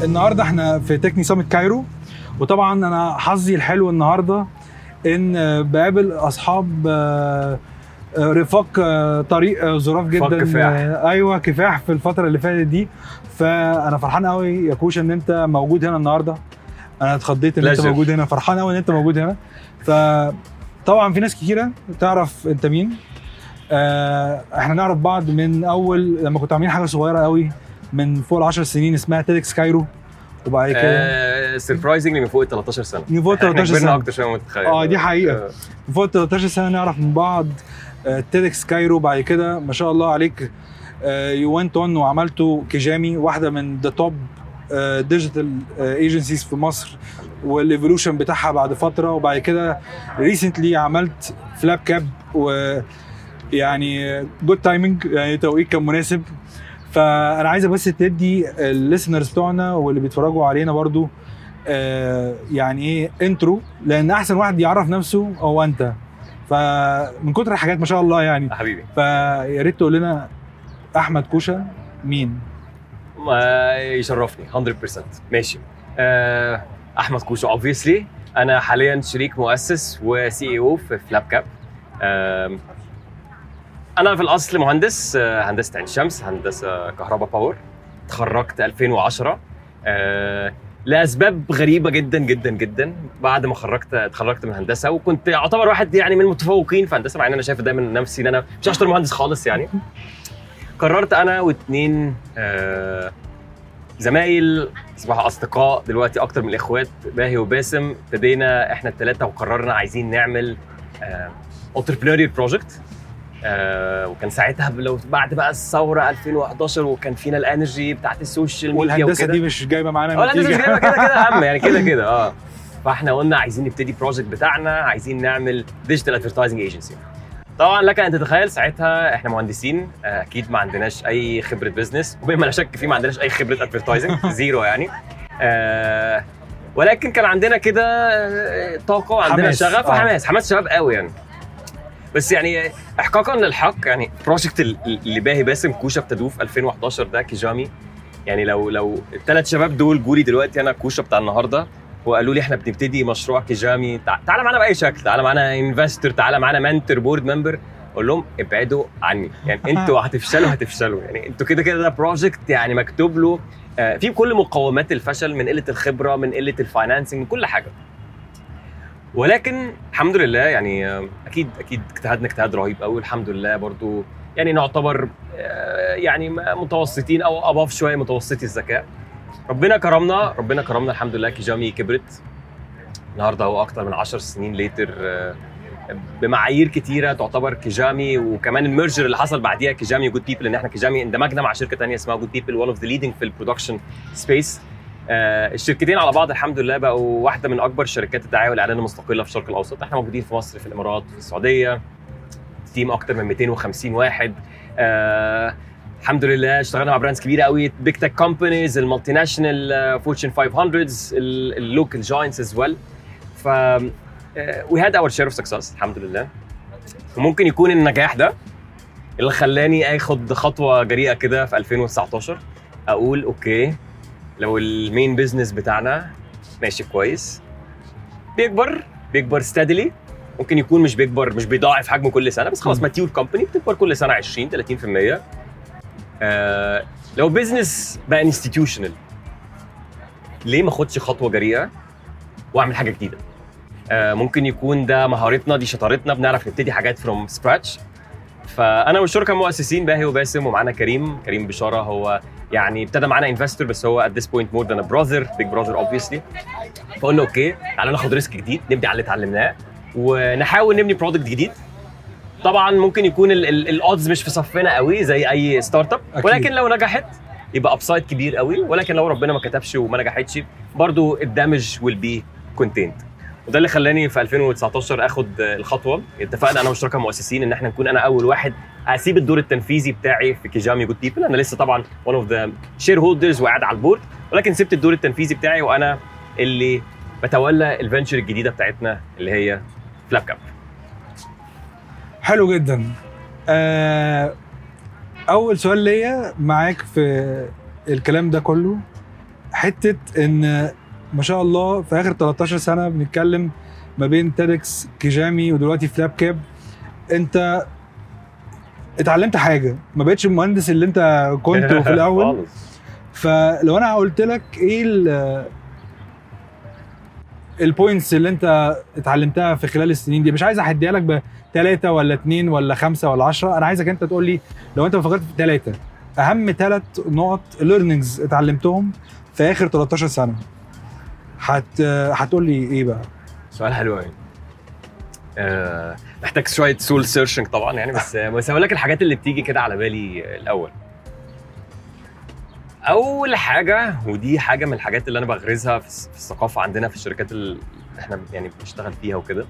النهارده احنا في تكني سامت كايرو، وطبعا انا حظي الحلو النهارده ان بقابل اصحاب رفاق طريق ظراف جدا. كفاح. ايوه كفاح في الفتره اللي فاتت دي. فانا فرحان قوي يا كوشا ان انت موجود هنا النهارده. انا اتخضيت ان انت موجود هنا، فرحان قوي ان انت موجود هنا. فطبعا في ناس كتيره تعرف انت مين. احنا نعرف بعض من اول لما كنت عاملين حاجه صغيره قوي من فوق 10 سنين اسمها تيدكس كايرو، وبعد كده سربرايزنجلي من فوق 13 سنه. من فوق 13 سنه اكتر شويه ما تتخيل. دي حقيقه. من فوق 13 سنه نعرف من بعض. تيدكس كايرو بعد كده ما شاء الله عليك يو ونت اون وعملتوا كيجامي، واحده من ذا توب ديجيتال ايجنسيز في مصر، والايفولوشن بتاعها بعد فتره. وبعد كده ريسنتلي عملت فلاب كاب، ويعني جود تايمنج، يعني توقيت كان مناسب. فانا عايزه بس تدي الليسنرز بتوعنا واللي بيتفرجوا علينا برضو يعني ايه انترو، لان احسن واحد يعرف نفسه هو انت. فمن كتر الحاجات ما شاء الله يعني حبيبي، فيا ريت تقول لنا احمد كوشا مين؟ ما يشرفني 100%. ماشي. احمد كوشا obviously انا حاليا شريك مؤسس وسي اي او في فلاب كاب. انا في الاصل مهندس هندسه عين شمس، هندسه كهرباء باور. اتخرجت 2010 لاسباب غريبه جدا جدا جدا. بعد ما اتخرجت من هندسه، وكنت اعتبر واحد يعني من المتفوقين في هندسه، مع ان انا شايف دايما نفسي ان انا مش اشطر مهندس خالص يعني. قررت انا واثنين زمايل اصبحوا اصدقاء دلوقتي اكتر من الاخوات، باهي وباسم، ابتدينا احنا الثلاثه وقررنا عايزين نعمل انتربرينوريال بروجكت. وكان ساعتها لو بعد بقى الثوره 2011، وكان فينا الانرجي بتاعت السوشيال ميديا والهندسه دي مش جايبه معانا نتيجه. الهندسه مش جايبه كده اهم يعني كده. فاحنا قلنا عايزين نبتدي بروجكت بتاعنا، عايزين نعمل ديجيتال ادفرتايزنج ايجنسي. طبعا لك ان تتخيل ساعتها احنا مهندسين، اكيد ما عندناش اي خبره بزنس، وبما لا شك فيه ما عندناش اي خبره ادفرتايزنج، زيرو يعني. ولكن كان عندنا كده طاقه وعندنا شغف وحماس، حماس شباب قوي يعني. بس يعني احقاقا للحق، يعني البروجكت اللي باهي باسم كوشا ابتدوه في 2011 ده كيجامي. يعني لو الثلاث شباب دول جولي دلوقتي انا كوشا بتاع النهارده وقالوا لي احنا بنبتدي مشروع كيجامي، تعالى معانا باي شكل، تعالى معانا انفستور، تعالى معانا منتور، بورد ممبر، اقول لهم ابعدوا عني. يعني انتوا هتفشلوا يعني. انتوا كده ده بروجكت يعني مكتوب له فيه كل مقومات الفشل، من قله الخبره، من قله الفاينانسنج، من كل حاجه. ولكن الحمد لله يعني اكيد اجتهدنا اجتهاد رهيب قوي. الحمد لله برضو يعني نعتبر يعني متوسطين او اباف شويه متوسطي الذكاء. ربنا كرمنا الحمد لله. كيجامي كبرت النهارده، هو اكتر من 10 سنين ليتر بمعايير كتيره تعتبر كيجامي، وكمان الميرجر اللي حصل بعديها كيجامي وجود بيبل، ان احنا كيجامي اندمجنا مع شركه ثانيه اسمها جود بيبل، وان اوف ذا ليدنج في البرودكشن سبيس. الشركتين على بعض الحمد لله بقوا واحده من اكبر شركات الدعايه والاعلان المستقله في الشرق الاوسط. احنا موجودين في مصر، في الامارات، في السعوديه، تيم اكتر من 250 واحد. الحمد لله اشتغلنا مع براندز كبيره قوي، بيج تك كومبانيز، المالتي ناشونال، فورتشن 500، اللوكال جاينتس از ويل. ف وي هاد اور شير اوف سكسس الحمد لله. وممكن يكون النجاح ده اللي خلاني اخد خطوه جريئه كده في 2019، اقول اوكي لو المين بيزنس بتاعنا ماشي كويس، بيكبر ستادلي، ممكن يكون مش بيكبر، مش بيضاعف حجمه كل سنه، بس خلاص ماتيور كومباني بتكبر كل سنه 20-30%. لو بيزنس بقى انستتيوشنال، ليه ما اخدش خطوه جريئه واعمل حاجه جديده؟ ممكن يكون ده مهارتنا، دي شطارتنا، بنعرف نبتدي حاجات فروم سكراتش. فانا والشركاء المؤسسين باهي وباسم، ومعانا كريم بشاره، هو يعني ابتدى معانا انفستور، بس هو at this point more than a brother, big brother obviously. فقلنا اوكي تعالى ناخد ريسك جديد، نبدأ على اللي اتعلمناه ونحاول نبني برودكت جديد. طبعا ممكن يكون الاودز مش في صفنا قوي زي اي ستارت اب، ولكن لو نجحت يبقى ابسايد كبير قوي، ولكن لو ربنا ما كتبش وما نجحتش برضو الدامج will be contained. وده اللي خلاني في 2019 اخد الخطوه. اتفقنا انا والشركاء المؤسسين ان احنا نكون انا اول واحد اسيب الدور التنفيذي بتاعي في كيجامي جود بيبل. انا لسه طبعا one of the shareholders وقاعد على البورد، ولكن سبت الدور التنفيذي بتاعي وانا اللي بتولى الفنتشر الجديده بتاعتنا اللي هي فلاب كاب. حلو جدا. اول سؤال ليا معاك في الكلام ده كله، حته ان ما شاء الله في اخر 13 سنه بنتكلم ما بين تيدكس كيجامي ودلوقتي فلاب كاب، انت اتعلمت حاجه، ما بقتش المهندس اللي انت كنت في الاول. فلو انا قلت لك ايه البوينتس اللي انت اتعلمتها في خلال السنين دي، مش عايز احديها لك ب3 ولا 2 ولا 5 ولا 10، انا عايزك انت تقول لي لو انت فكرت في 3 اهم 3 نقط ليرنينجز اتعلمتهم في اخر 13 سنه، هتقول لي ايه بقى؟ سؤال حلو قوي. محتاج شويه سول سيرشنج طبعا يعني، بس هقول لك الحاجات اللي بتيجي كده على بالي. الاول، اول حاجه، ودي حاجه من الحاجات اللي انا بغرزها في الثقافه عندنا في الشركات اللي احنا يعني بنشتغل فيها وكده،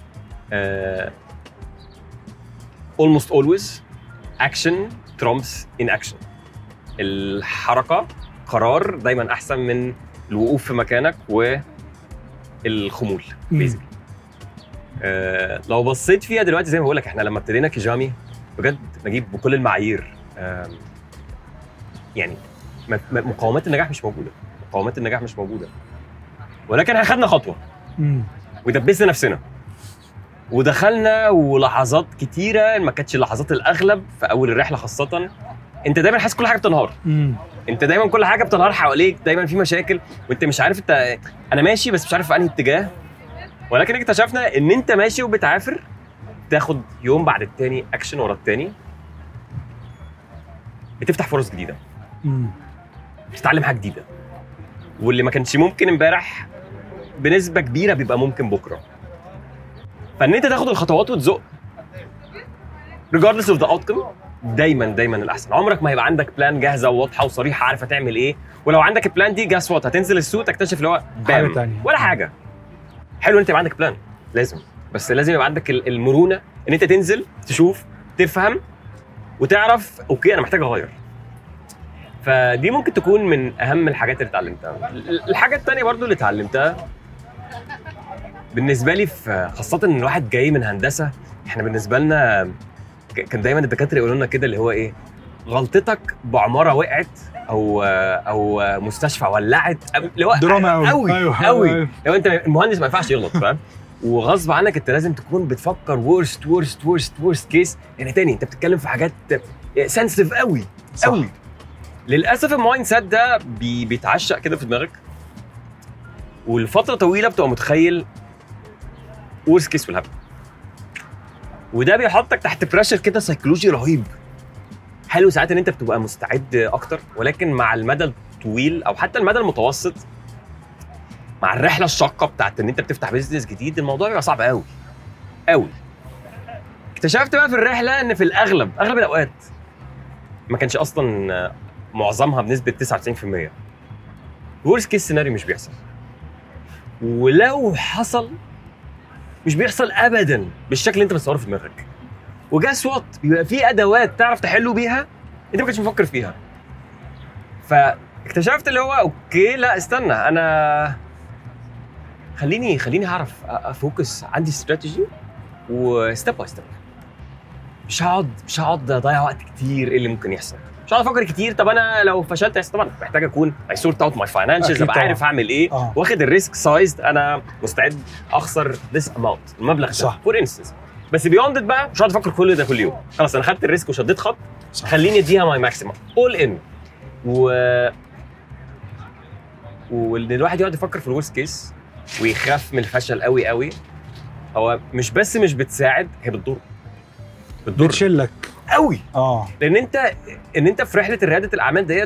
almost always action trumps inaction. الحركه قرار دايما احسن من الوقوف في مكانك والخمول بيزيكلي. لو بصيت فيها دلوقتي زي ما بقول لك، احنا لما ابتدينا كيجامي بجد نجيب بكل المعايير، يعني مقومات النجاح مش موجوده، مقومات النجاح مش موجوده، ولكن اخذنا خطوه ودبسنا نفسنا ودخلنا، ولحظات كتيره ما كانتش اللحظات الاغلب في اول الرحله خاصه، انت دايما حاسس كل حاجه بتنهار. انت دايما كل حاجه بتنهار حواليك، دايما في مشاكل وانت مش عارف انا ماشي بس مش عارف في انهي اتجاه. ولكن اكتشفنا ان انت ماشي وبتعافر، تاخد يوم بعد التاني اكشن ورا التاني، بتفتح فرص جديده، بتتعلم حاجه جديده، واللي ما كانش ممكن امبارح بنسبه كبيره بيبقى ممكن بكره. فان انت تاخد الخطوات وتزق regardless of the outcome دايما الاحسن. عمرك ما هيبقى عندك بلان جاهزه وواضحه وصريحه عارفه تعمل ايه، ولو عندك البلان دي جاس وات هتنزل السوق تكتشف اللي هو بام ولا حاجه. حلو انت يبقى عندك بلان، بس لازم يبقى عندك المرونه ان انت تنزل تشوف تفهم وتعرف اوكي انا محتاج اغير. فدي ممكن تكون من اهم الحاجات اللي اتعلمتها. الحاجه الثانيه برضو اللي اتعلمتها بالنسبه لي، خاصه ان الواحد جاي من هندسه، احنا بالنسبه لنا كان دايما الدكاتره يقولوا لنا كده اللي هو ايه، غلطتك بعماره وقعت او مستشفى ولعت، اللي هو دراما قوي. لو انت المهندس ما ينفعش يغلط، فاهم؟ وغصب عنك انت لازم تكون بتفكر worst case. يعني تاني انت بتتكلم في حاجات سنسيتيف قوي. للاسف المايند سيت ده بيتعشق كده في دماغك، والفتره طويله بتبقى متخيل worst case will happen، وده بيحطك تحت بريشر كده سايكولوجي رهيب. حلو ساعات ان انت بتبقى مستعد اكتر، ولكن مع المدى الطويل او حتى المدى المتوسط، مع الرحله الشاقه بتاعت ان انت بتفتح بيزنس جديد، الموضوع بيبقى صعب قوي. اكتشفت بقى في الرحله ان في اغلب الاوقات ما كانش اصلا معظمها بنسبه 99% ورست كيس سيناريو مش بيحصل، ولو حصل مش بيحصل ابدا بالشكل اللي انت متصوره في دماغك. وجاس وات بيبقى في ادوات تعرف تحله بيها انت ما كنتش مفكر فيها. فاكتشفت اللي هو اوكي لا استنى، انا خليني اعرف افوكس، عندي استراتيجي وستيب باي ستيب. مش هقعد اضيع وقت كتير. ايه اللي ممكن يحصل؟ مش هقعد افكر كتير. طب انا لو فشلت طبعا محتاج اكون I sort out my financials، ابقى عارف اعمل ايه، واخد الريسك سايزد، انا مستعد اخسر this amount المبلغ ده فور انستنس. بس بيوند بقى مش هقعد افكر كل يوم. خلاص انا خدت الريسك وشديت خط، خليني اديها ماي ماكسيمم اول ان. وان الواحد يقعد يفكر في الورست كيس ويخاف من الفشل قوي، هو مش بس مش بتساعد، هي بتشلك قوي. لان انت في رحله رياده الاعمال ديت،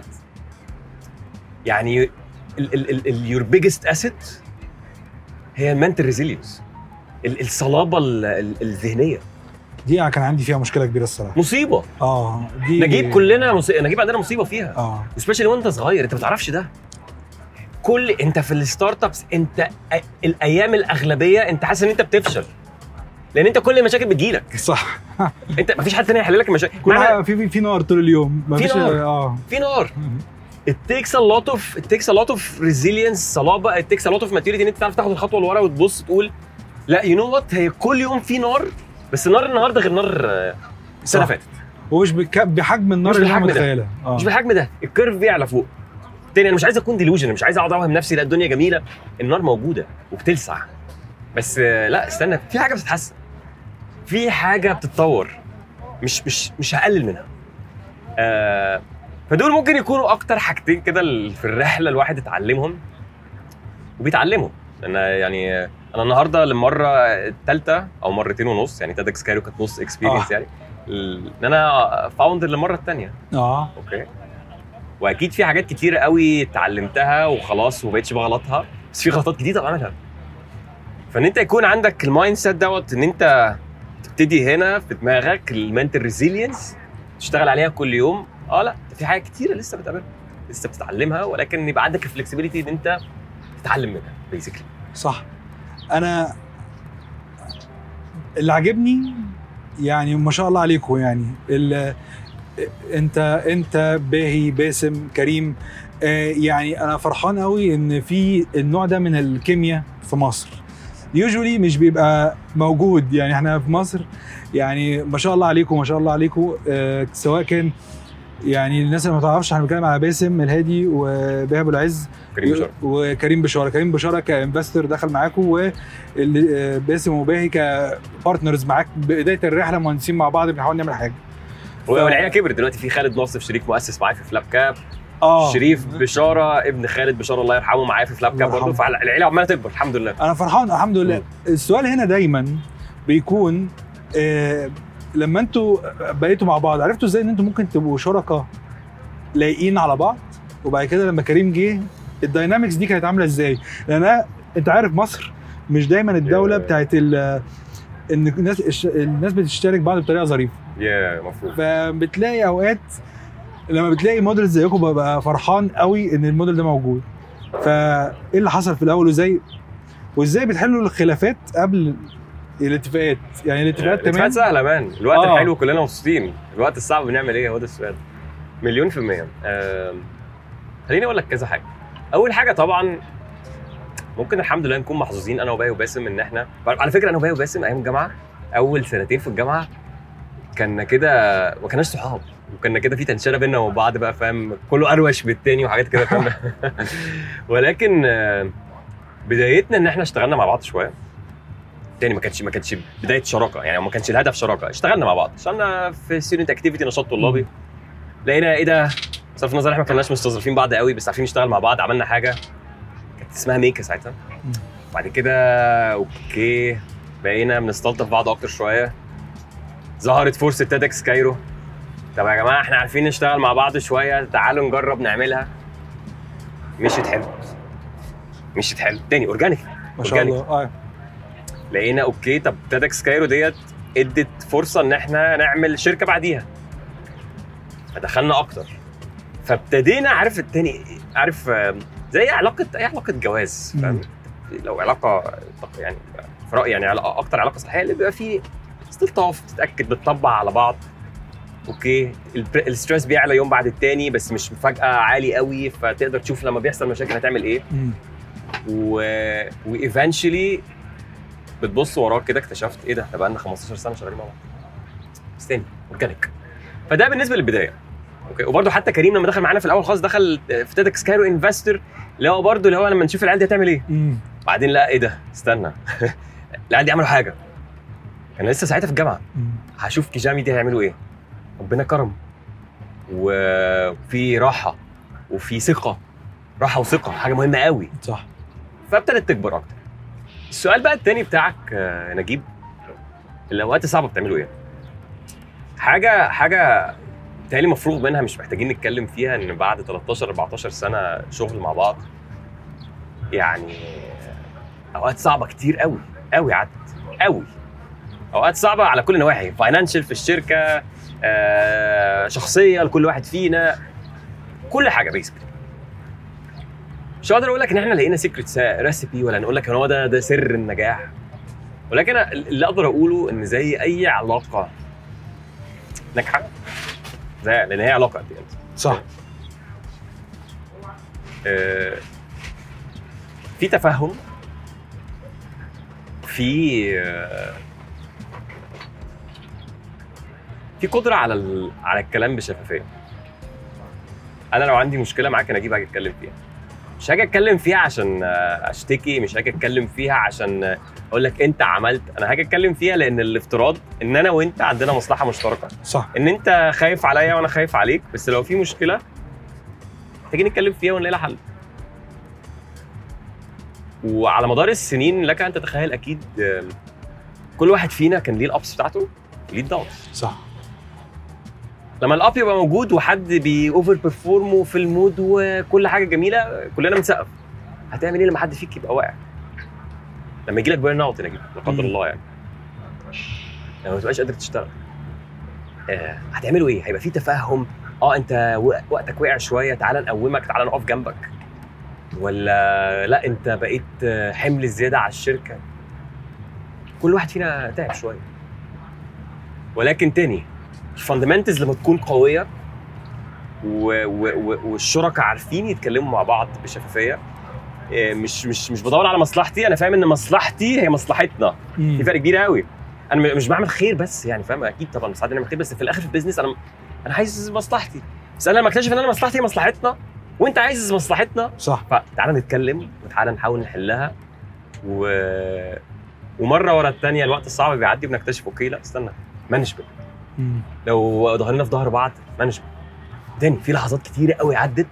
يعني your biggest asset هي mental resilience، الصلابه الذهنيه. دي كان عندي فيها مشكله كبيره الصراحه، مصيبه. دي نجيب عندنا مصيبه فيها، سبيشالي وانت صغير انت ما تعرفش ده. انت في الستارت ابس، انت الايام الاغلبيه انت حاسس ان انت بتفشل، لان انت كل المشاكل بتجيلك. صح. انت مفيش حد تاني يحل لك المشاكل. في نار طول اليوم، مفيش في نار. it takes a lot of resilience، صلابه. it takes a lot of maturity ان انت تعرف تاخد الخطوه لورا وتبص تقول لا you know what، هي كل يوم في نار، بس نار النهارده غير نار السنه فاتت، ومش بحجم النار اللي احنا متخيلها. مش بالحجم ده. الكيرف بيعلى فوق، تاني انا مش عايز اكون ديلوجن، مش عايز اقعد اوهم نفسي لا الدنيا جميله، النار موجوده وبتلسع، بس لا استنى، في حاجه بتتحسن، في حاجه بتتطور، مش هقلل منها. فدول ممكن يكونوا اكتر حاجتين كده في الرحله الواحد اتعلمهم وبيتعلمهم. انا يعني انا النهارده للمره الثالثه او مرتين ونص، يعني تيدكس كايرو كانت نص اكسبيرينس يعني، ان انا فاوندر للمره الثانيه. اوكي، واكيد في حاجات كتيره قوي اتعلمتها وخلاص وبقيتش بغلطها، بس في غلطات جديده بعملها. فان انت يكون عندك المايند سيت دوت، ان انت تبتدي هنا في دماغك المنتال ريزيلينس تشتغل عليها كل يوم. لا في حاجات كتيره لسه بتقابلها، لسه بتتعلمها، ولكن يبقى عندك الفلكسبيليتي ان انت تتعلم منها بيسكلي. صح. انا اللي عجبني يعني ما شاء الله عليكم، يعني انت باهي، باسم، كريم، يعني انا فرحان قوي ان في النوع ده من الكيمياء في مصر. يوجولي مش بيبقى موجود، يعني احنا في مصر يعني ما شاء الله عليكم ما شاء الله عليكم. سواء كان يعني الناس اللي ما تعرفش، احنا بنتكلم على باسم الهادي وباهي ابو العز وكريم بشاره. كريم بشاره كانفستور دخل معاكم، وباسم وباهي كبارتنرز معاك بدايه الرحله، مهندسين مع بعض بنحاول نعمل حاجه. والعيله كبرت دلوقتي، في خالد ناصف شريك مؤسس معايا في فلاب كاب، شريف بشاره ابن خالد بشاره الله يرحمه معايا في فلاب كاب برضه، فالعيله عماله تكبر الحمد لله. انا فرحان الحمد لله. السؤال هنا دايما بيكون لما انتوا بقيتوا مع بعض، عرفتوا ازاي ان انتوا ممكن تبقوا شركاء لايقين على بعض؟ وبعد كده لما كريم جه الداينامكس دي كانت عامله ازاي؟ لان انت عارف مصر مش دايما الدوله بتاعت ان الناس بتشترك بعض بطريقه ظريفه. مفهوم. فبتلاقي اوقات لما بتلاقي موديل زيكم ببقى فرحان قوي ان الموديل ده موجود. فايه اللي حصل في الاول وازاي بتحلوا الخلافات قبل الاتفاقات؟ يعني الاتفاقات تمام، الاتفاقات سهله مان، الوقت الحلو كلنا مبسوطين، الوقت الصعب بنعمل ايه؟ هو ده السؤال. 100%. خليني اقول لك كذا حاجه. اول حاجه طبعا ممكن الحمد لله نكون محظوظين انا وباهي وباسم، ان احنا على فكره انا وباهي وباسم ايام الجامعه اول سنتين في الجامعه كنا كده ما كناش صحاب، وكنا كده في تنشره بينا وبين بعض بقى، فاهم، كله اروش بالتاني وحاجات كده فاهم. ولكن بدايتنا ان احنا اشتغلنا مع بعض شويه تاني، ما كانتش بدايه شراكه، يعني ما كانش الهدف شراكه، اشتغلنا مع بعض، اشتغلنا في ستودنت اكتيفيتي، نشاط طلابي، لقينا ايه ده، صرف النظر احنا ما كناش مستظرفين بعض قوي بس عارفين نشتغل مع بعض، عملنا حاجه كانت اسمها ميكا ساعتها. بعد كده اوكي بقينا بنستلطف بعض اكتر شويه، ظهرت فرصه تيدكس كايرو. طب يا جماعه احنا عارفين نشتغل مع بعض شويه، تعالوا نجرب نعملها. مشيت حلو تاني اورجانيك ما شاء الله. لقينا اوكي طب تيدكس كايرو ديت ادت فرصه ان احنا نعمل شركه بعديها، فدخلنا اكتر، فابتدينا عارف التاني، عارف زي اي علاقه جواز، فاهم؟ لو علاقه يعني في رايي يعني اكتر علاقه صحيه اللي بيبقى فيه استلطاف، تتاكد بتطبع على بعض، اوكي الستريس بيعلى يوم بعد التاني بس مش فجاه عالي قوي، فتقدر تشوف لما بيحصل مشاكل هتعمل ايه. وايفنشلي بتبص وراك كده اكتشفت ايه ده، احنا بقالنا 15 سنه شغالين مع بعض، استني اورجانيك. فده بالنسبه للبدايه. اوكي، وبرده حتى كريم لما دخل معانا في الاول خالص دخل في تيدكس كايرو انفستور، اللي هو برده اللي هو لما نشوف العيال دي هتعمل ايه. بعدين لا ايه ده، استنى العيال دي عملوا حاجه، انا لسه ساعتها في الجامعه، هشوف كيجامي دي هيعملوا ايه. ربنا كرم وفي راحه وفي ثقه، راحه وثقه حاجه مهمه قوي، صح. فابتدت تكبر اكتر. السؤال بقى التاني بتاعك نجيب، الاوقات الصعبه بتعملوا ايه؟ حاجه تالي مفروغ منها، مش محتاجين نتكلم فيها، ان بعد 13-14 سنه شغل مع بعض يعني اوقات صعبه كتير قوي قوي عدت قوي، اوقات صعبه على كل النواحي، فاينانشال في الشركه، شخصيه لكل واحد فينا، كل حاجه بيسكلي. مش هقدر اقول لك ان احنا لقينا سيكريت ريسيبي، ولا نقول لك ان هو ده سر النجاح، ولكن اللي اقدر اقوله ان زي اي علاقه ناجحه، لان هي علاقه دي صح، في تفهم، في قدره على الكلام بشفافيه. انا لو عندي مشكله معاك انا اجي اتكلم فيها، مش هاجي اتكلم فيها عشان اشتكي، مش هاجي اتكلم فيها عشان اقول لك انت عملت، انا هاجي اتكلم فيها لان الافتراض ان انا وانت عندنا مصلحه مشتركه. صح. ان انت خايف عليا وانا خايف عليك، بس لو في مشكله تيجي نتكلم فيها ونلاقي لها حل. وعلى مدار السنين لك ان تتخيل اكيد كل واحد فينا كان ليه الابس بتاعته وليه الداونز. صح. لما الاب يبقى موجود وحد بيوفر بيرفورم وفي المود وكل حاجه جميله كلنا بنسقف، هتعمل ايه لما حد فيك يبقى واقع؟ لما يجي لك بيرن اوت لا قدر الله يعني، لما ما تبقاش قادر تشتغل هتعملوا ايه؟ هيبقى في تفاهم، انت وقتك وقع شويه، تعال نقومك، تعال نقف جنبك، ولا لا انت بقيت حمل زياده على الشركه؟ كل واحد فينا تعب شويه، ولكن تاني الفاندمنتالز لما تكون قويه والشركاء عارفين يتكلموا مع بعض بشفافيه، مش بدور على مصلحتي، انا فاهم ان مصلحتي هي مصلحتنا. في فرق كبير قوي. انا مش بعمل خير بس يعني، فاهم؟ اكيد طبعا بساعد نعمل خير، بس في الاخر في البيزنس انا عايز مصلحتي، بس انا لما اكتشف ان انا مصلحتي مصلحتنا وانت عايز مصلحتنا، صح، فتعالى نتكلم وتعالى نحاول نحلها. ومره ورا الثانيه الوقت الصعب بيعدي وبنكتشف اوكي لا استنى، مانجمنت. لو ظهرنا في ظهر بعض مانجمنت. تاني في لحظات كتيره قوي عدت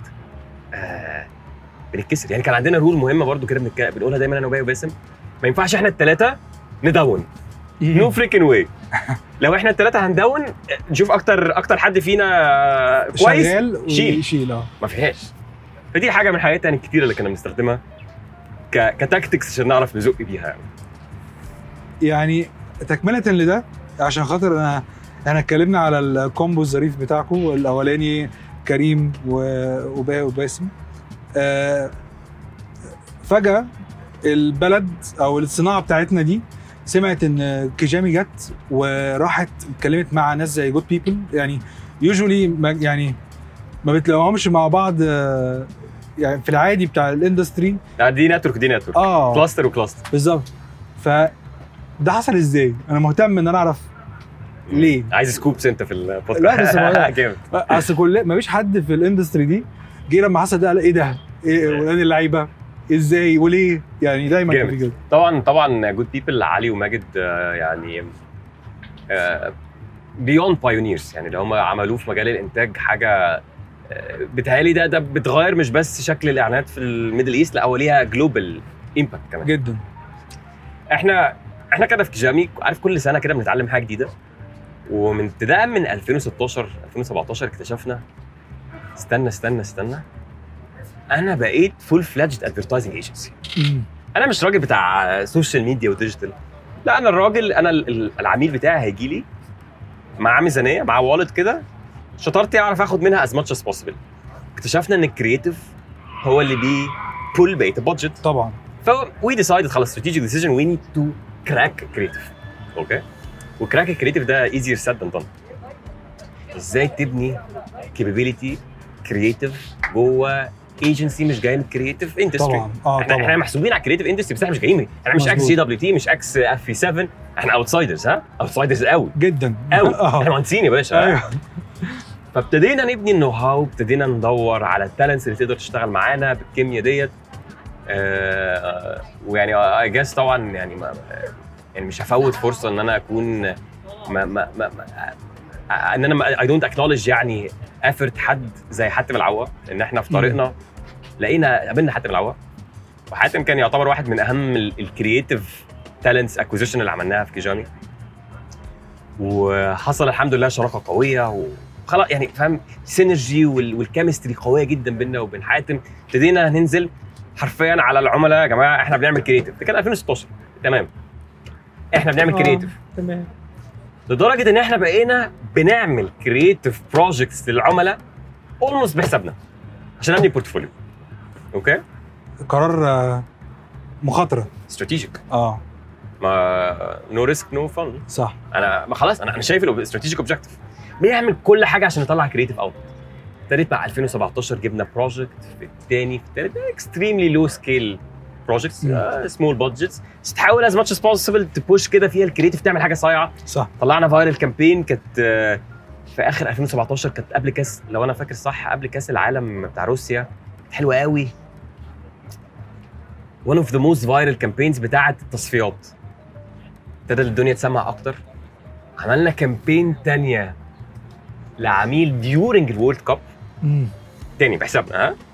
بنتكسر يعني. كان عندنا رول مهمه برضو كده بنقولها دايما انا وباسم، ما ينفعش احنا الثلاثه ندون، نو فريكن واي. لو احنا الثلاثه هندون نشوف اكتر حد فينا كويس شيل ما فيهاش. فدي حاجه من الحاجات يعني الكتيره اللي كنا بنستخدمها كتاكتكس عشان نعرف نزق بيها يعني تكمله لده، عشان خاطر احنا اتكلمنا على الكومبو الظريف بتاعكم الاولاني كريم وباسم. فجأة البلد او الصناعه بتاعتنا دي سمعت ان كيجامي جت وراحت اتكلمت مع ناس زي جود بيبل. يعني يوجولي يعني ما بتلاقوهمش مع بعض يعني في العادي بتاع الاندستري. دي نتورك كلاستر وكلاستر بالظبط. فده حصل ازاي؟ انا مهتم ان انا اعرف ليه. عايز سكوبس انت في البودكاست. لا بس جامد. اصل ما فيش حد في الاندستري دي جه لما حصل ده قال ايه ده؟ ايه ولاد اللعيبه ازاي وليه؟ يعني دايما كان في كده. طبعا جود بيبل علي وماجد يعني بيوند بايونيرز يعني، اللي هم عملوه في مجال الانتاج حاجه بتهيألي ده بتغير مش بس شكل الاعلانات في الميدل ايست، لا هو ليها جلوبال امباكت كمان جدا. احنا كده في كيجامي عارف كل سنه كده بنتعلم حاجه جديده، ومن ابتداء من 2016 2017 اكتشفنا استنى انا بقيت فول فلاجد ادفرتايزنج ايجنسي. انا مش راجل بتاع سوشيال ميديا وديجيتال، لا انا الراجل، انا العميل بتاعي هيجي لي مع ميزانيه مع والد كده، شطارتي اعرف اخد منها از ماتش از بوسيبل. اكتشفنا ان الكرييتيف هو اللي بيبول بقيه البادجت طبعا. وي ديسايدد خلاص ستراتيجيك ديسيجن وي نيد تو كراك كرييتيف. اوكي، وكراك الكرييتيف ده ايزير سيد ذان دان. ازاي تبني كابابيلتي كرييتيف جوه ايجنسي مش جاي من كرييتيف اندستري؟ طبعا. احنا محسوبين على كرييتيف اندستري، بس احنا مش جايين، احنا مش اكس سي دبليو تي، مش اكس اف في 7، احنا اوتسايدرز. اوتسايدرز قوي جدا قوي. احنا مهندسين يا باشا. ايوه. فابتدينا نبني النو هاو، ابتدينا ندور على التالنتس اللي تقدر تشتغل معانا بالكيمياء ديت. ويعني اي جاس طبعا يعني يعني مش هفوت فرصه ان انا اكون ان انا اي دونت اكنولج يعني افورت حد زي حاتم العوا، ان احنا في طريقنا قابلنا حاتم العوا، وحاتم كان يعتبر واحد من اهم الكرييتيف تالنتس اكوزيشن اللي عملناها في كيجامي، وحصل الحمد لله شراكه قويه وخلاص يعني فاهم سينرجي والكيمستري قويه جدا بيننا وبين حاتم. ابتدينا ننزل حرفيا على العملاء، يا جماعه احنا بنعمل كرييتيف. ده كان 2016 تمام، احنا بنعمل كرييتيف تمام، لدرجه ان احنا بقينا بنعمل كرييتيف بروجكتس للعملاء اولموست بحسابنا عشان نبني بورتفوليو. اوكي، قرار مخاطره استراتيجيك. ما نو ريسك نو فن. صح. انا خلاص انا شايف الاستراتيجيك اوبجكتيف، بنعمل كل حاجه عشان نطلع كرييتيف اوت. ابتديت مع 2017 جبنا بروجكت، في الثاني في الثالث اكستريملي لو سكيل بروجكتس، سمول بادجتس، تحاول از ماتش از بوسيبل تبوش كده فيها الكرييتيف، تعمل حاجه صايعه. صح. طلعنا فايرال كامبين كانت في اخر 2017 كانت قبل كاس، لو انا فاكر صح قبل كاس العالم بتاع روسيا، حلوه قوي. one of the most viral campaigns بتاعه التصفيات. ابتدى الدنيا تسمع اكتر. عملنا كامبين تانية لعميل during الورلد كاب تاني بحسابنا. ها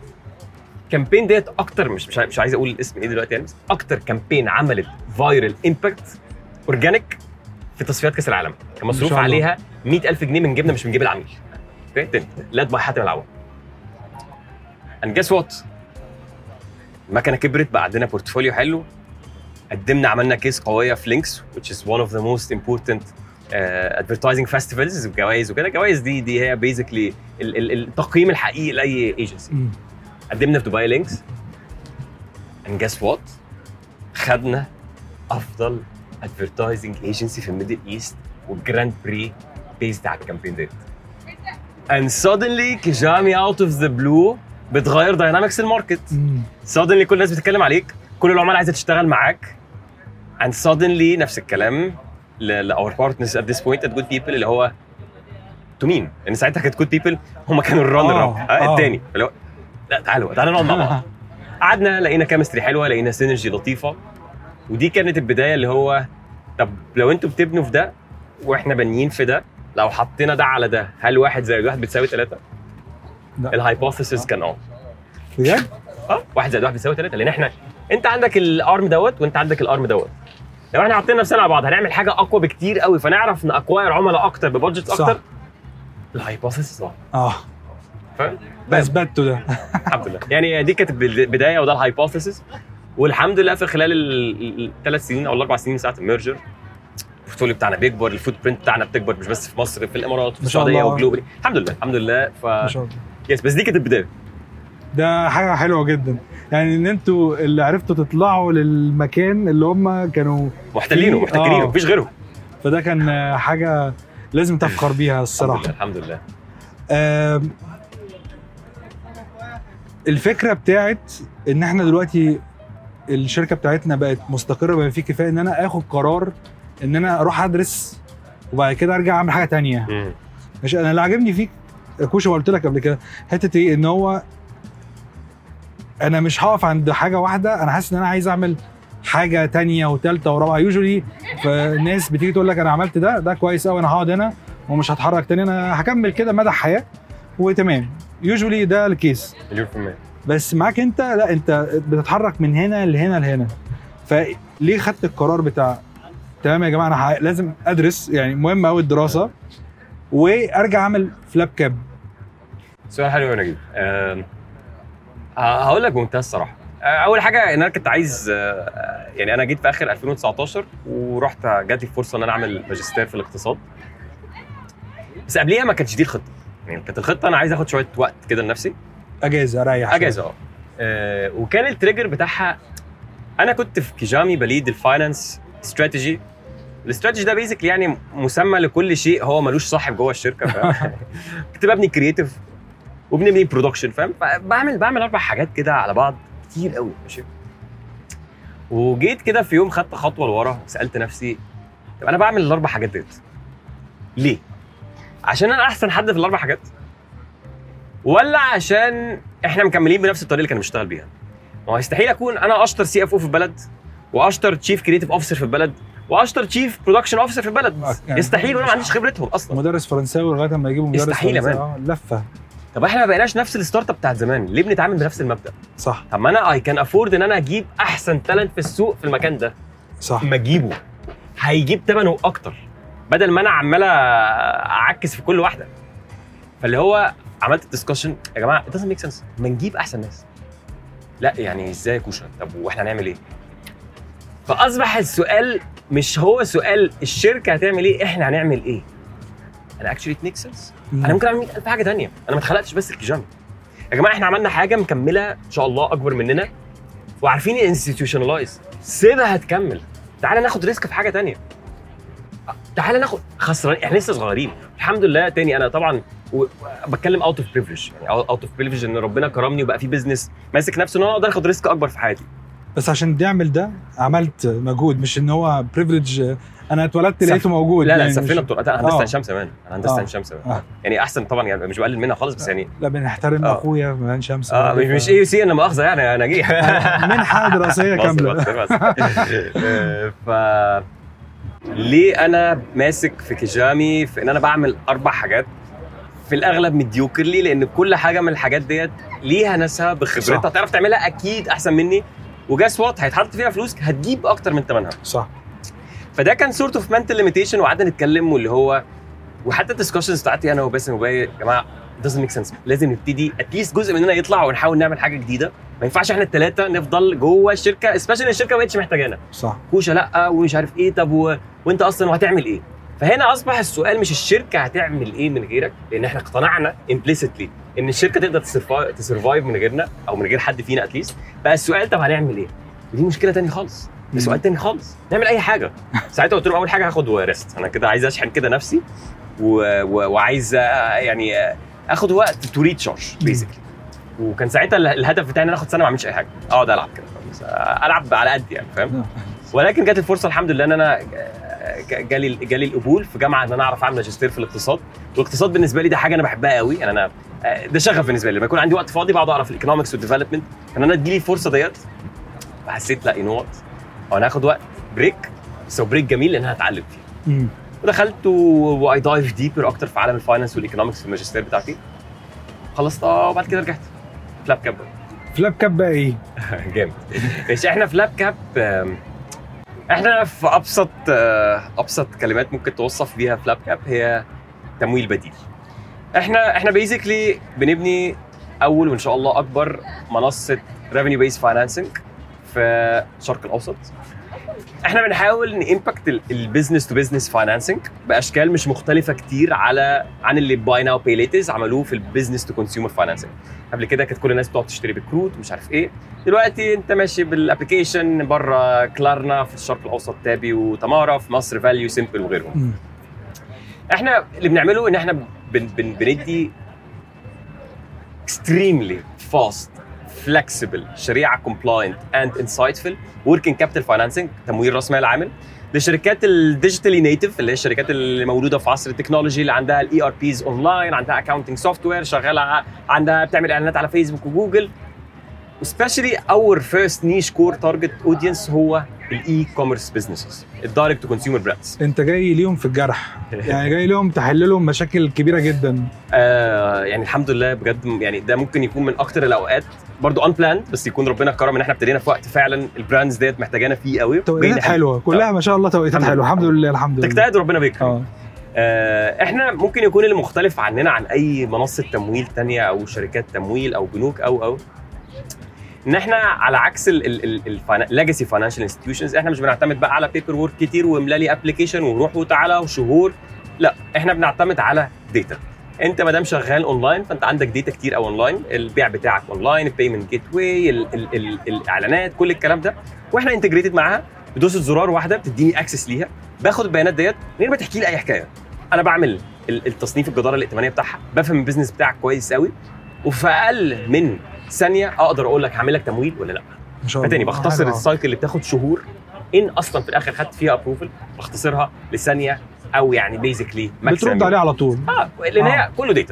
كامبين ديت اكتر، مش عايز اقول الاسم ايه دلوقتي يعني، بس اكتر كامبين عملت فايرال امباكت اورجانيك في تصفيات كاس العالم. كان مصروف عليها 100,000 جنيه من جيبنا، مش من جيب العميل. اوكي، لاد باي حاتم العوض. and guess what، المكنه كبرت، بقى عندنا بورتفوليو حلو، قدمنا عملنا كيس قويه في لينكس which is one of the most important advertising festivals، الجوائز وكده. الجوائز دي هي basically التقييم الحقيقي لاي ايجنسي. قدمنا في دبي لينكس and guess what، خدنا افضل advertising agency في الميدل ايست والجراند بري بيزد على الكامبين ديت. and suddenly كيجامي out of the blue بتغير داينامكس الماركت. suddenly كل الناس بتتكلم عليك، كل العملاء عايزه تشتغل معاك. and suddenly نفس الكلام our partners at this point at good people، اللي هو تو مين؟ لان ساعتها كانت good people هم كانوا الرانر اب الثاني، اللي هو لا تعالوا نقعد مع بعض. قعدنا لقينا كيمستري حلوه، لقينا سينرجي لطيفه، ودي كانت البدايه. اللي هو طب لو انتوا بتبنوا في ده واحنا بانيين في ده، لو حطينا ده على ده، هل 1 زائد 1 بتساوي 3؟ الهايبوثيسيس كان بجد 1 زائد 1 بتساوي 3، لان احنا انت عندك الارم دوت وانت عندك الارم دوت. لو احنا حطينا نفسنا على بعض هنعمل حاجه اقوى بكتير قوي، فنعرف نأكواير عملاء اكتر ببادجت اكتر. الهايبوثيسيس فاهم؟ اثبتوا ده الحمد لله. يعني دي كانت البدايه وده الهايبوثيسيس. والحمد لله في خلال ال3 سنين او ال4 سنين ساعه الميرجر البورتفوليو بتاعنا بيكبر، الفوت برنت بتاعنا بتكبر، مش بس في مصر، في الامارات، في السعوديه وجلوبالي. الحمد لله ما شاء الله. يس، بس دي كانت البدايه. ده حاجه حلوه جدا، يعني ان انتوا اللي عرفتوا تطلعوا للمكان اللي هم كانوا محتلينه ومحتكرينه، مفيش غيره. فده كان حاجه لازم تفخر بيها الصراحه. الحمد لله. الفكره بتاعت ان احنا دلوقتي الشركه بتاعتنا بقت مستقره، بقى في كفايه ان انا اخد قرار ان انا اروح ادرس وبعد كده ارجع اعمل حاجه تانية. مش انا اللي عاجبني فيك كوشه، قلت لك قبل كده حته ايه، ان هو انا مش هقف عند حاجه واحده، انا حاسس ان انا عايز اعمل حاجه تانية وثالثه ورابعه. يوجولي فالناس بتيجي تقول لك انا عملت ده كويس قوي، انا هقعد هنا ومش هتحرك تاني، انا هكمل كده مدى الحياه وتمام. يوجولي ده الكيس 100%. بس معاك انت لا، انت بتتحرك من هنا لهنا لهنا. فليه خدت القرار بتاع تمام يا جماعه انا لازم ادرس، يعني مهم قوي الدراسه، وارجع اعمل فلاب كاب؟ سؤال حلو يا نجيب. هقول لك بمنتهى الصراحه. اول حاجه ان انا كنت عايز، يعني انا جيت في اخر 2019 ورحت جات لي فرصه ان انا اعمل ماجستير في الاقتصاد، بس قبليها ما كانتش دي الخطه. يعني كانت الخطه انا عايز اخد شويه وقت كده لنفسي، اجازه اريح اجازه. وكان التريجر بتاعها انا كنت في كيجامي بليد الفاينانس استراتيجي. الاستراتيجي ده بيزيكلي يعني مسمى لكل شيء هو ملوش صاحب جوه الشركه. كنت ببني كرييتيف وبنبني برودكشن، فاهم؟ بعمل 4 حاجات كده على بعض كتير قوي. ماشي، وجيت كده في يوم خدت خطوه لورا، سالت نفسي طب انا بعمل ال4 حاجات ديت ليه؟ عشان انا احسن حد في ال4 حاجات، ولا عشان احنا مكملين بنفس الطريقه اللي كنا بنشتغل بيها؟ ما هو يستحيل اكون انا اشطر سي اف او في البلد، واشطر تشيف كرييتيف اوفيسر في البلد، واشطر تشيف برودكشن اوفيسر في البلد. يستحيل، وانا ما عنديش خبرتهم اصلا. مدرس فرنساوي لغايه ما يجيبوا مدرس يستحيل فرنساوي لفه. طب احنا ما بقيناش نفس الستارت اب بتاعت زمان، ليه بنتعامل بنفس المبدا؟ صح. طب ما انا اي كان افورد ان انا اجيب احسن تالنت في السوق في المكان ده. صح. ما اجيبه هيجيب ثمنه اكتر، بدل ما انا عمال اعكس في كل واحده. فاللي هو عملت الدسكشن يا جماعه it doesn't make sense، ما نجيب احسن ناس. لا يعني ازاي يا كوشه؟ طب واحنا هنعمل ايه؟ فاصبح السؤال مش هو سؤال الشركه هتعمل ايه، احنا هنعمل ايه. انا اكشلي it makes sense. انا ممكن اعمل 100,000 حاجه ثانيه، انا ما اتخلقتش بس الكيجامي. يا جماعه احنا عملنا حاجه مكمله ان شاء الله اكبر مننا، وعارفين انستيتيوشنالايز، سيبها تكمل. تعالى ناخد ريسك في حاجه ثانيه، تعالى ناخد خسران، احنا لسه صغيرين الحمد لله. تاني انا طبعا بتكلم اوت اوف بريفليج، يعني اوت اوف بريفليج ان ربنا كرمني وبقى في بزنس ماسك نفسه ان انا اقدر اخد ريسك اكبر في حياتي. بس عشان تعمل ده عملت مجهود، مش ان هو بريفليج انا اتولدت لقيته موجود. لا سفينه الطرق. انا هندسه عين شمس كمان، انا هندسه عين شمس يعني احسن طبعا، يعني مش بقلل منها خالص، بس يعني لا بنحترم اخويا من عين شمس. مش اي سي، انا مؤاخذه يعني انا نجيح منحه دراسيه كامله. ف ليه انا ماسك في كيجامي في ان انا بعمل 4 حاجات في الاغلب ميديوكرلي، لان كل حاجه من الحاجات ديت ليها ناسها بخبرتها تعرف تعملها اكيد احسن مني، وجاس وات هيتحط فيها فلوس هتجيب اكتر من ثمنها. صح. فده كان سورت اوف منتال ليميتيشن، وقعدنا نتكلم واللي هو وحتى الدسكشنز بتاعتي انا وباسم وباي، يا جماعه doesn't make sense، لازم نبتدي اتليست جزء مننا يطلع ونحاول نعمل حاجه جديده. ما ينفعش احنا الثلاثه نفضل جوه الشركه، اسبيشالي الشركه ما بقتش محتاجانا. صح. كوشه لا ومش عارف ايه، طب وانت اصلا وهتعمل ايه؟ فهنا اصبح السؤال مش الشركه هتعمل ايه من غيرك، لان احنا اقتنعنا implicitly ان الشركه تقدر تسرفايف من غيرنا او من غير حد فينا اتليست. بقى السؤال طب هنعمل ايه؟ ودي مشكله تاني خالص، ده سؤال تاني خالص. نعمل اي حاجه. ساعتها قلت لهم اول حاجه هاخد ريست، انا كده عايز اشحن كده نفسي وعايز يعني اخد وقت تو ريتشارج بيزيكلي. وكان ساعتها الهدف بتاعي ان انا اخد سنه ما اعملش اي حاجه، اقعد العب كده، العب على قد يعني فاهم. ولكن جت الفرصه الحمد لله ان انا جالي القبول في جامعه ان انا اعرف اعمل ماجستير في الاقتصاد. والاقتصاد بالنسبه لي ده حاجه انا بحبها قوي، يعني انا ده شغف بالنسبه لي. لما يكون عندي وقت فاضي بقعد اقرا في الايكونومكس والديفلوبمنت، فان انا تجيلي الفرصه ديت فحسيت لا يو وات، انا هاخد وقت بريك، بس بريك جميل لان انا هتعلم فيه. ودخلت واي دايف ديبر اكتر في عالم الفاينانس والايكونومكس في الماجستير بتاعتي. خلصتها وبعد كده رجعت فلاب كاب. فلاب كاب بقى ايه؟ جامد. مش احنا فلاب كاب احنا في ابسط كلمات ممكن توصف بيها فلاب كاب هي تمويل بديل. احنا بيزيكلي بنبني اول وان شاء الله اكبر منصه ريفينيو بيس فاينانسنج في الشرق الاوسط. احنا بنحاول نامباكت البيزنس تو بيزنس فاينانسنج باشكال مش مختلفه كتير عن اللي باي ناو باي ليترز عملوه في البيزنس تو كونسيومر فاينانسنج. قبل كده كانت كل الناس بتقعد تشتري بكروت ومش عارف ايه، دلوقتي انت ماشي بالابلكيشن بره كلارنا في الشرق الاوسط، تابي وتمارا في مصر، فاليو سيمبل وغيرهم. احنا اللي بنعمله ان احنا بندي extremely fast flexible شريعه compliant and insightful working capital financing تمويل راس مال عامل للشركات الديجيتالي نيتيف، اللي هي الشركات اللي موجوده في عصر التكنولوجي، اللي عندها الاي ار بيز اونلاين، عندها اكاونتنج سوفت وير شغاله، عندها بتعمل اعلانات على فيسبوك وجوجل. especially our first niche core target audience هو الاي كوميرس بزنسز، الدايركت تو كونسيومر براندز. انت جاي ليهم في الجرح يعني جاي لهم تحل لهم مشاكل كبيره جدا. يعني الحمد لله بجد، يعني ده ممكن يكون من اكتر الاوقات برضو unplanned، بس يكون ربنا كرم ان احنا ابتدينا في وقت فعلا البراندز ديت محتاجانا فيه قوي. توقيتات حلوه كلها ما شاء الله، توقيتات حلوه الحمد لله. الحمد لله تجتهد وربنا بيكرم. احنا ممكن يكون اللي مختلف عننا عن اي منصه تمويل تانية او شركات تمويل او بنوك او ان احنا على عكس الليجاسي فاينانشال انستتيوشنز، احنا مش بنعتمد بقى على بيبر وورك كتير واملا لي ابلكيشن وروح وتعالى وشهور، لا احنا بنعتمد على داتا. انت ما دام شغال اونلاين فانت عندك داتا كتير او اونلاين، البيع بتاعك اونلاين، البيمنت جيت واي، الاعلانات، كل الكلام ده، واحنا انتجريتد معاها بدوسه زرار واحده بتديني اكسس ليها، باخد البيانات ديت من غير ما تحكي لي اي حكايه. انا بعمل التصنيف الجداره الائتمانيه بتاعها، بفهم البيزنس بتاعك كويس قوي، وفي اقل من ثانيه اقدر اقول لك هعمل لك تمويل ولا لا. ان شاء الله. فتاني بختصر السايكل اللي بتاخد شهور ان اصلا في الاخر خدت فيها ابروفل، بختصرها لثانيه او يعني بيزيكلي بترد عليه على طول. لان هي كله داتا.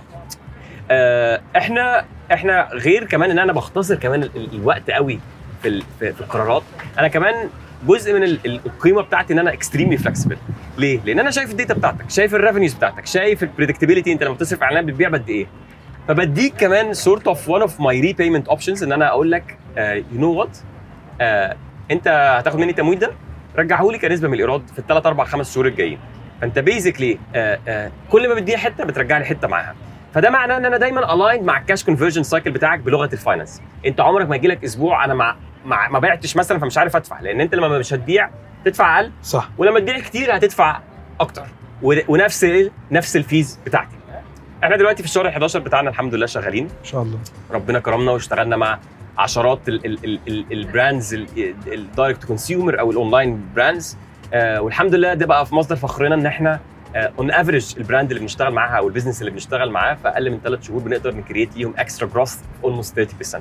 احنا غير كمان ان انا بختصر كمان الوقت قوي في القرارات. انا كمان جزء من القيمه بتاعتي ان انا اكستريملي فلكسبل. ليه؟ لان انا شايف الداتا بتاعتك، شايف الريفينيوز بتاعتك، شايف البريدكتابيلتي، انت لما بتصرف اعلان بتبيع قد ايه. فبديك كمان سورت اوف وان اوف ماي ريبيمنت اوبشنز، ان انا اقول لك يو نو وات، انت هتاخد مني التمويل ده رجعه لي كنسبه من الايراد في ال3 4 5 شهور الجايين. فانت بيزيكلي كل ما بديها حته بترجع لي حته معاها. فده معناه ان انا دايما الاين مع الكاش كونفرجن سايكل بتاعك بلغه الفاينانس. انت عمرك ما يجي لك اسبوع انا ما بعتش مثلا فمش عارف ادفع، لان انت لما مش هتبيع تدفع اقل، صح، ولما تبيع كتير هتدفع اكتر، ونفس الفيز بتاعتي. احنا دلوقتي في الشهر 11 بتاعنا الحمد لله شغالين ان شاء الله، ربنا كرمنا واشتغلنا مع عشرات البراندز الدايركت كونسيومر او الاونلاين براندز، والحمد لله ده بقى في مصدر فخرنا ان احنا اون افريج البراند اللي بنشتغل معاها او البيزنس اللي بنشتغل معاه في اقل من 3 شهور بنقدر نكريت ليهم اكسترا جروث اولموست 30%.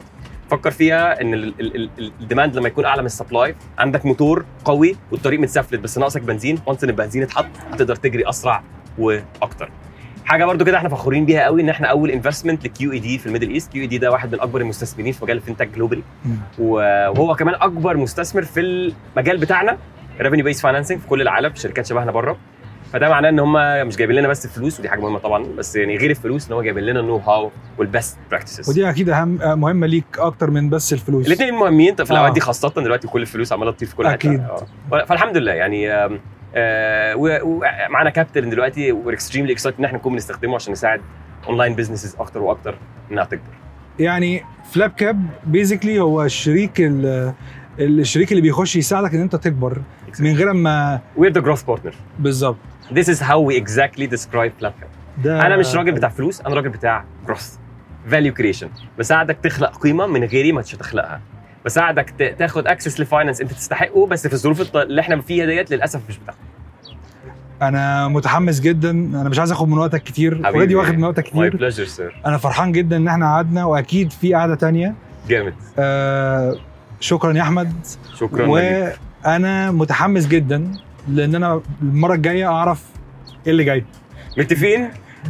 فكر فيها ان الديماند لما يكون اعلى من السبلاي، عندك موتور قوي والطريق متسفلت بس ناقصك بنزين، وانس ان البنزين اتحط هتقدر تجري اسرع واكتر. حاجه برضو كده احنا فخورين بيها قوي ان احنا اول انفستمنت لكيو اي دي في الميدل ايست. كيو اي دي ده واحد من اكبر المستثمرين في مجال الفinTech جلوبالي، وهو كمان اكبر مستثمر في المجال بتاعنا ريفينيو بيس فاينانسنج في كل العالم، شركات شبهنا بره. فده معناه ان هم مش جايبين لنا بس الفلوس، ودي حاجه مهمه طبعا، بس يعني غير الفلوس ان هو جايبين لنا النو هاو والبيست براكتسز، ودي اكيد مهمه ليك اكتر من بس الفلوس. الاثنين مهمين في الاوقات دي خاصه دلوقتي كل الفلوس عماله تطير في كل حته. فالحمد لله يعني ومعانا كابيتال دلوقتي، واكستريملي اكسايتد ان احنا نكون بنستخدمه عشان نساعد اونلاين بزنسز اكتر واكتر انها تكبر. يعني فلاب كاب بيزيكلي هو الشريك اللي بيخش يساعدك ان انت تكبر من غير ما we're the growth partner. بالظبط. This is how we exactly describe فلاب كاب. انا مش راجل بتاع فلوس، انا راجل بتاع growth value creation، بساعدك تخلق قيمه من غيري ما تخلقها، بساعدك تاخد اكسس لفاينانس انت تستحقه، بس في الظروف اللي احنا فيها ديت للاسف مش بتاخده. انا متحمس جدا، انا مش عايز اخد من وقتك كتير، اوريدي واخد من وقتك كتير. My pleasure sir. انا فرحان جدا ان احنا قعدنا، واكيد في قعده تانية. جامد. شكرا يا احمد. شكرا. وانا متحمس جدا لان انا المره الجايه اعرف ايه اللي جاي. متفقين.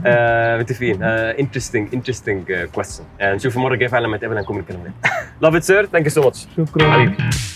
interesting question. نشوف المره الجايه فعلا لما نتقابل هنكون بنتكلم. Love it sir. Thank you so much. شكرا حبيبي.